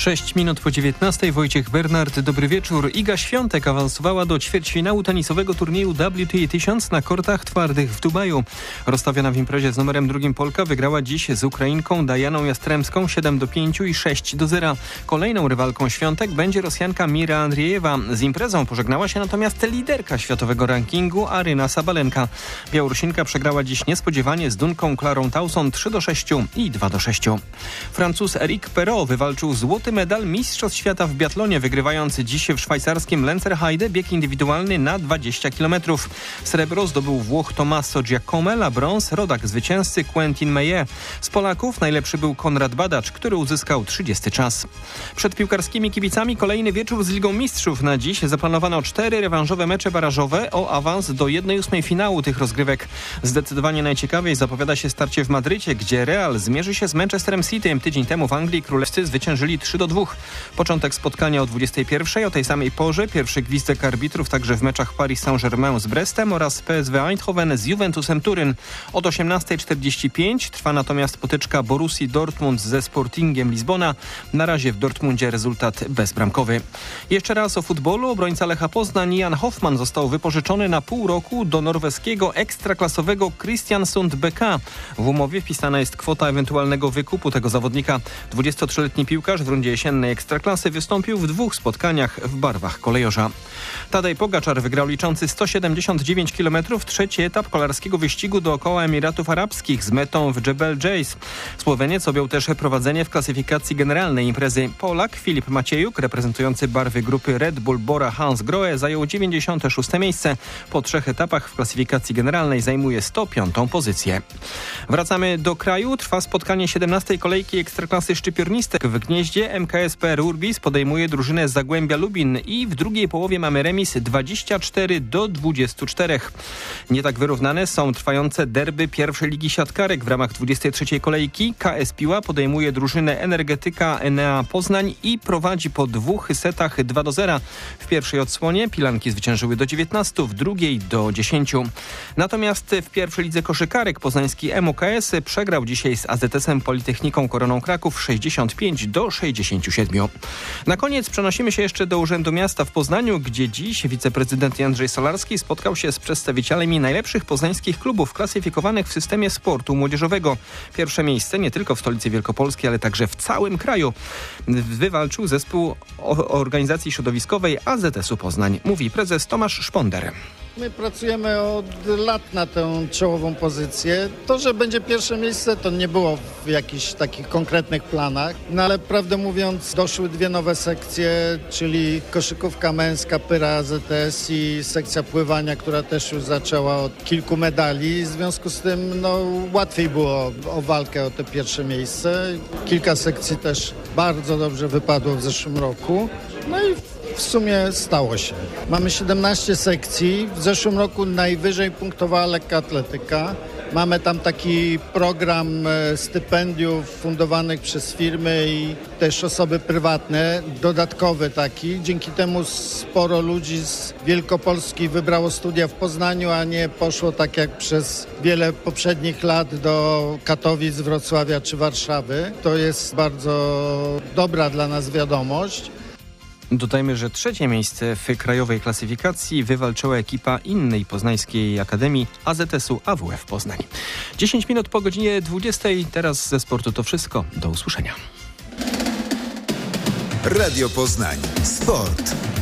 6 minut po 19. Wojciech Bernard, dobry wieczór. Iga Świątek awansowała do ćwierćfinału tenisowego turnieju WTA 1000 na kortach twardych w Dubaju. Rozstawiona w imprezie z numerem 2 Polka wygrała dziś z Ukrainką Dajaną Jastremską 7-5 i 6-0. Kolejną rywalką Świątek będzie Rosjanka Mira Andriejewa. Z imprezą pożegnała się natomiast liderka światowego rankingu Aryna Sabalenka. Białorusinka przegrała dziś niespodziewanie z Dunką Klarą Tauson 3-6 i 2-6. Francuz Eric Perrault wywalczył złoty medal Mistrzostw Świata w biatlonie, wygrywając dziś w szwajcarskim Lenzerheide bieg indywidualny na 20 km. Srebro zdobył Włoch Tommaso Giacomel, a brąz rodak zwycięzcy Quentin Meillet. Z Polaków najlepszy był Konrad Badacz, który uzyskał 30 czas. Przed piłkarskimi kibicami kolejny wieczór z Ligą Mistrzów. Na dziś zaplanowano 4 rewanżowe mecze barażowe o awans do 1/8 finału tych rozgrywek. Zdecydowanie najciekawiej zapowiada się starcie w Madrycie, gdzie Real zmierzy się z Manchesterem City. Tydzień temu w Anglii królewscy zwyciężyli 3-2. Początek spotkania o 21:00. O tej samej porze pierwszy gwizdek arbitrów także w meczach Paris Saint-Germain z Brestem oraz PSV Eindhoven z Juventusem Turyn. Od 18:45 trwa natomiast potyczka Borussii Dortmund ze Sportingiem Lizbona. Na razie w Dortmundzie rezultat bezbramkowy. Jeszcze raz o futbolu. Obrońca Lecha Poznań Jan Hoffman został wypożyczony na pół roku do norweskiego ekstraklasowego Kristiansund BK. W umowie wpisana jest kwota ewentualnego wykupu tego zawodnika. 23-letni piłkarz w rundzie jesiennej Ekstraklasy wystąpił w 2 spotkaniach w barwach kolejorza. Tadej Pogaczar wygrał liczący 179 km trzeci etap kolarskiego wyścigu dookoła Emiratów Arabskich z metą w Jebel Jais. Słoweniec objął też prowadzenie w klasyfikacji generalnej imprezy. Polak Filip Maciejuk, reprezentujący barwy grupy Red Bull Bora Hansgrohe, zajął 96. miejsce. Po 3 etapach w klasyfikacji generalnej zajmuje 105. pozycję. Wracamy do kraju. Trwa spotkanie 17. kolejki Ekstraklasy szczypiornistek w Gnieździe. MKS PR Urbis podejmuje drużynę z Zagłębia Lubin i w drugiej połowie mamy remis 24-24. Nie tak wyrównane są trwające derby pierwszej ligi siatkarek w ramach 23. kolejki. KS Piła podejmuje drużynę Energetyka Enea Poznań i prowadzi po 2 setach 2-0. W pierwszej odsłonie Pilanki zwyciężyły do 19, w drugiej do 10. Natomiast w pierwszej lidze koszykarek poznański MUKS przegrał dzisiaj z AZS-em Politechniką Koroną Kraków 65-67. Na koniec przenosimy się jeszcze do Urzędu Miasta w Poznaniu, gdzie dziś wiceprezydent Jędrzej Solarski spotkał się z przedstawicielami najlepszych poznańskich klubów klasyfikowanych w systemie sportu młodzieżowego. Pierwsze miejsce nie tylko w stolicy Wielkopolskiej, ale także w całym kraju wywalczył zespół organizacji środowiskowej AZS-u Poznań, mówi prezes Tomasz Szponder. My pracujemy od lat na tę czołową pozycję. To, że będzie pierwsze miejsce, to nie było w jakichś takich konkretnych planach. No ale prawdę mówiąc, doszły 2 nowe sekcje, czyli koszykówka męska Pyra AZS i sekcja pływania, która też już zaczęła od kilku medali. W związku z tym łatwiej było o walkę o te pierwsze miejsce. Kilka sekcji też bardzo dobrze wypadło w zeszłym roku. No i w sumie stało się. Mamy 17 sekcji. W zeszłym roku najwyżej punktowała lekka atletyka. Mamy tam taki program stypendiów fundowanych przez firmy i też osoby prywatne, dodatkowy taki. Dzięki temu sporo ludzi z Wielkopolski wybrało studia w Poznaniu, a nie poszło tak jak przez wiele poprzednich lat do Katowic, Wrocławia czy Warszawy. To jest bardzo dobra dla nas wiadomość. Dodajmy, że 3. miejsce w krajowej klasyfikacji wywalczyła ekipa innej poznańskiej akademii AZS-u AWF Poznań. 10 minut po godzinie 20. Teraz ze sportu to wszystko. Do usłyszenia. Radio Poznań. Sport.